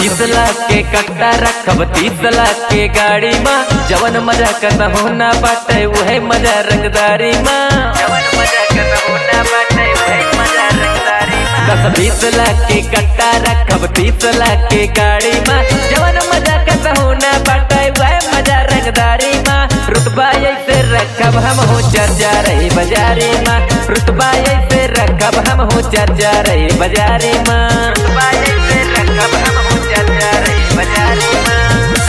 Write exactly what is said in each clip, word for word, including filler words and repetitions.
बीस लाख के कट्टा रखब तीस लाख के गाड़ी माँ जवन मजा करना होना बाटे वही मजा रंगदारी माँ जवन मजा करना होना बाटे वही मजा रंगदारी माँ दस बीस लाख के कट्टा रखब तीस लाख के गाड़ी माँ जवन मजा करना होना बाटे वही मजा रंगदारी माँ रुतबा ऐसे रखब हम हो चर्चा रही बाजारी माँ रुतबा ऐसे रखब हम हो चर्चा रही बाजारी माँ रुतबा ऐसे रखब हम हो चर्चा रही बाजारी माँ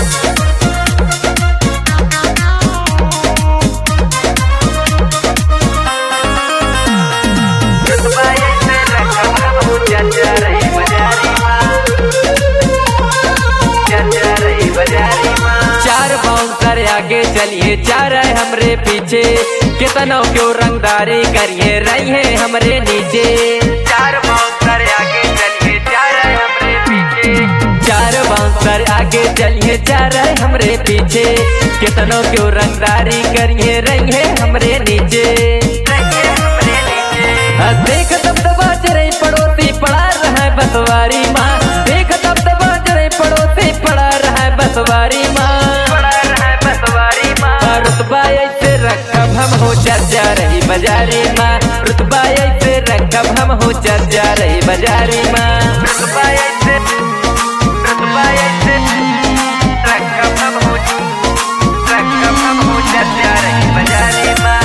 रुतबा ऐसे रखब हम हो चर्चा रही बाजारी माँ चर्चा रही बाजारी माँ चार बाउंसर आगे चलिए चार है हमरे पीछे कितनों क्यों रंगदारी करिए रही है हमरे नीचे चार बाउंसर आगे चलिए चार है हमरे पीछे चार बाउंसर आगे चलिए चार है हमरे पीछे कितनों क्यों रंगदारी करिए रही है हमरे नीचे देख तब दबा चरे पड़ोसी पड़ा रहा है बसवारी माँ देख तब दबा चरे पड़ोसी पड़ा रहा है बसवारी माँ रुतबा ऐसे रखब हम हो चर्चा रही बाजारी माँ रुतबा ऐसे रखब हम हो चर्चा रही बाजारी माँ रुतबा ऐसे रुतबा ऐसे रखब हम हो रखब हम हो चर्चा रही बाजारी माँ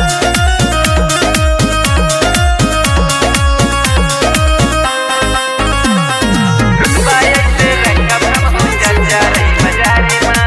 रुतबा ऐसे रखब हम हो चर्चा रही बाजारी माँ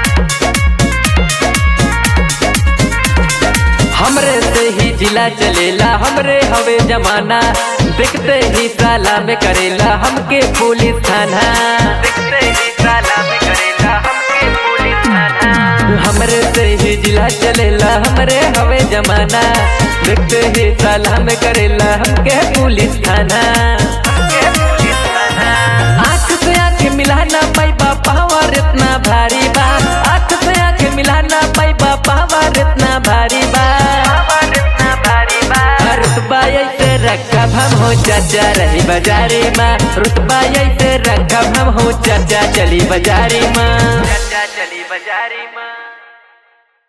हमरे से ही जिला चलेला हमरे हवे जमाना देखते ही साला में करेला हमके पुलिस थाना देखते ही साला में करेला हमके पुलिस थाना हमरे से ही जिला चलेला हमरे हवे जमाना देखते ही साला में करेला हमके पुलिस थाना हमके पुलिस थाना आँख से आँख मिलाना पैबा पावर इतना भारी बा आँख से आँख मिलाना पैबा पावर इतना भारी बा रुतबा ऐसे रखब हम हो चर्चा रही बाजारी माँ रुतबा ऐसे रखब हम हो चर्चा चली बाजारी माँ चर्चा चली बाजारी माँ।